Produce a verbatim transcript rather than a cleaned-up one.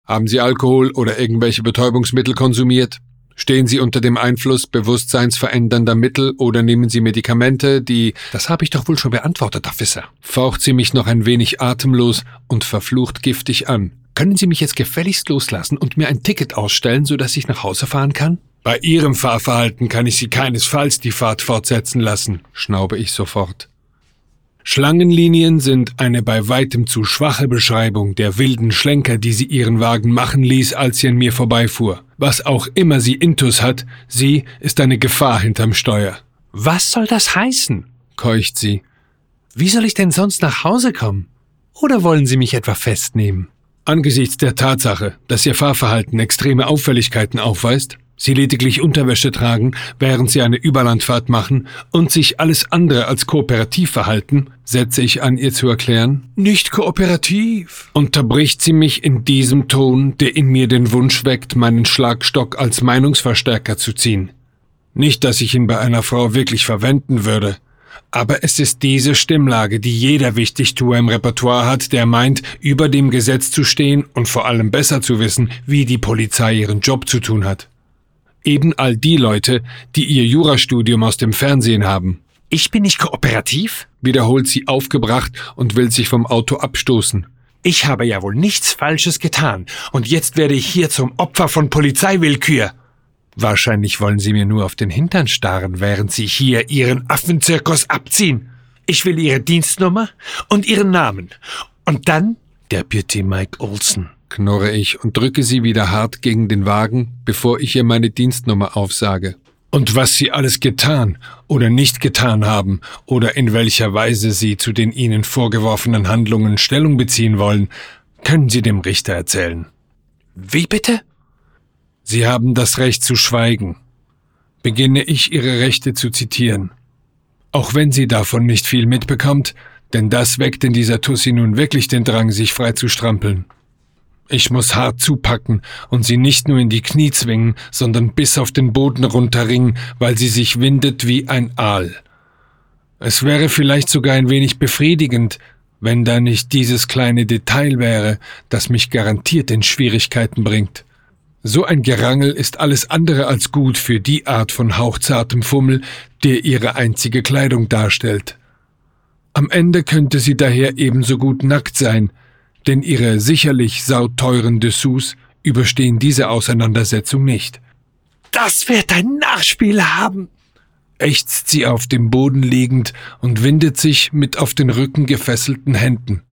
Haben Sie Alkohol oder irgendwelche Betäubungsmittel konsumiert? Stehen Sie unter dem Einfluss bewusstseinsverändernder Mittel oder nehmen Sie Medikamente, die... Das habe ich doch wohl schon beantwortet, Officer. Faucht sie mich noch ein wenig atemlos und verflucht giftig an. Können Sie mich jetzt gefälligst loslassen und mir ein Ticket ausstellen, sodass ich nach Hause fahren kann? Bei Ihrem Fahrverhalten kann ich Sie keinesfalls die Fahrt fortsetzen lassen, schnaube ich sofort. Schlangenlinien sind eine bei weitem zu schwache Beschreibung der wilden Schlenker, die sie ihren Wagen machen ließ, als sie an mir vorbeifuhr. Was auch immer sie intus hat, sie ist eine Gefahr hinterm Steuer. Was soll das heißen? Keucht sie. Wie soll ich denn sonst nach Hause kommen? Oder wollen Sie mich etwa festnehmen? Angesichts der Tatsache, dass Ihr Fahrverhalten extreme Auffälligkeiten aufweist, Sie lediglich Unterwäsche tragen, während Sie eine Überlandfahrt machen und sich alles andere als kooperativ verhalten, setze ich an, ihr zu erklären. Nicht kooperativ, unterbricht sie mich in diesem Ton, der in mir den Wunsch weckt, meinen Schlagstock als Meinungsverstärker zu ziehen. Nicht, dass ich ihn bei einer Frau wirklich verwenden würde, aber es ist diese Stimmlage, die jeder Wichtigtuer im Repertoire hat, der meint, über dem Gesetz zu stehen und vor allem besser zu wissen, wie die Polizei ihren Job zu tun hat. Eben all die Leute, die ihr Jurastudium aus dem Fernsehen haben. Ich bin nicht kooperativ? Wiederholt sie aufgebracht und will sich vom Auto abstoßen. Ich habe ja wohl nichts Falsches getan und jetzt werde ich hier zum Opfer von Polizeiwillkür. Wahrscheinlich wollen Sie mir nur auf den Hintern starren, während Sie hier Ihren Affenzirkus abziehen. Ich will Ihre Dienstnummer und Ihren Namen. Und dann Deputy Mike Olson, knurre ich und drücke sie wieder hart gegen den Wagen, bevor ich ihr meine Dienstnummer aufsage. Und was Sie alles getan oder nicht getan haben oder in welcher Weise Sie zu den Ihnen vorgeworfenen Handlungen Stellung beziehen wollen, können Sie dem Richter erzählen. Wie bitte? Sie haben das Recht zu schweigen. Beginne ich, Ihre Rechte zu zitieren. Auch wenn sie davon nicht viel mitbekommt, denn das weckt in dieser Tussi nun wirklich den Drang, sich frei zu strampeln. Ich muss hart zupacken und sie nicht nur in die Knie zwingen, sondern bis auf den Boden runterringen, weil sie sich windet wie ein Aal. Es wäre vielleicht sogar ein wenig befriedigend, wenn da nicht dieses kleine Detail wäre, das mich garantiert in Schwierigkeiten bringt. So ein Gerangel ist alles andere als gut für die Art von hauchzartem Fummel, der ihre einzige Kleidung darstellt. Am Ende könnte sie daher ebenso gut nackt sein, denn ihre sicherlich sauteuren Dessous überstehen diese Auseinandersetzung nicht. »Das wird ein Nachspiel haben«, ächzt sie auf dem Boden liegend und windet sich mit auf den Rücken gefesselten Händen.